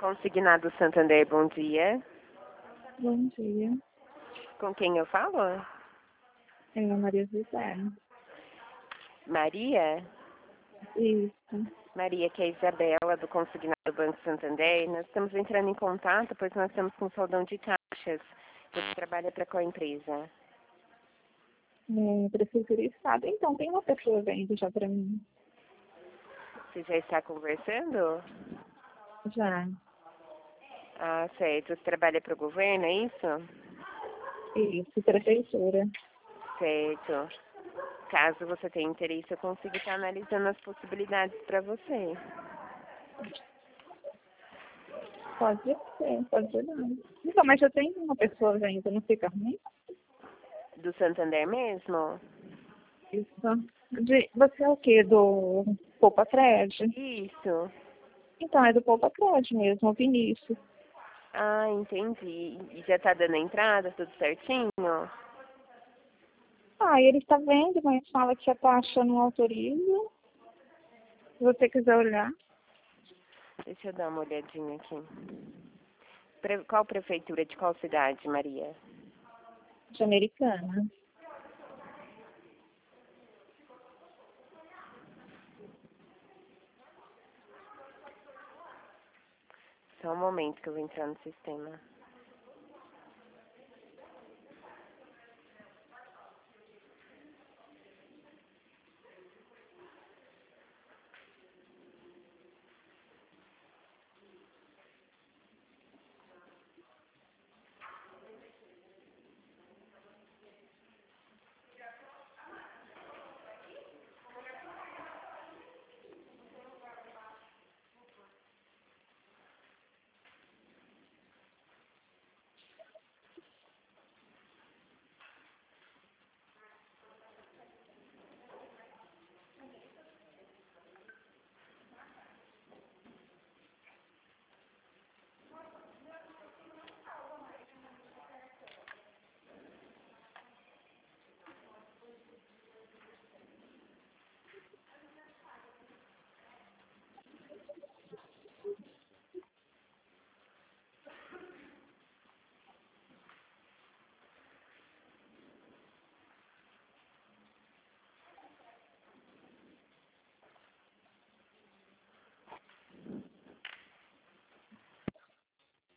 Consignado Santander, bom dia. Bom dia. Com quem eu falo? É a Maria José. Maria? Isso. Maria, que é a Isabela, do Consignado Banco Santander. Nós estamos entrando em contato, pois nós estamos com soldão de taxas. Você trabalha para qual empresa? Prefeitura e Estado. Então, tem uma pessoa vendo já para mim. Você já está conversando? Já. Ah, certo. Você trabalha para o governo, é isso? Isso, prefeitura. Certo. Caso você tenha interesse, eu consigo estar analisando as possibilidades para você. Pode ser não. Então, mas já tem uma pessoa vendo, não fica ruim? Do Santander mesmo? Isso. Você é o quê? Do Poupa Crédito? Isso. Então, é do Poupa Crédito mesmo, o Vinícius. Ah, entendi. E já tá dando a entrada, tudo certinho? Ah, ele está vendo, mas fala que a taxa não autoriza. Se você quiser olhar. Deixa eu dar uma olhadinha aqui. Qual prefeitura de qual cidade, Maria? De Americana. Só um momento que eu vou entrar no sistema.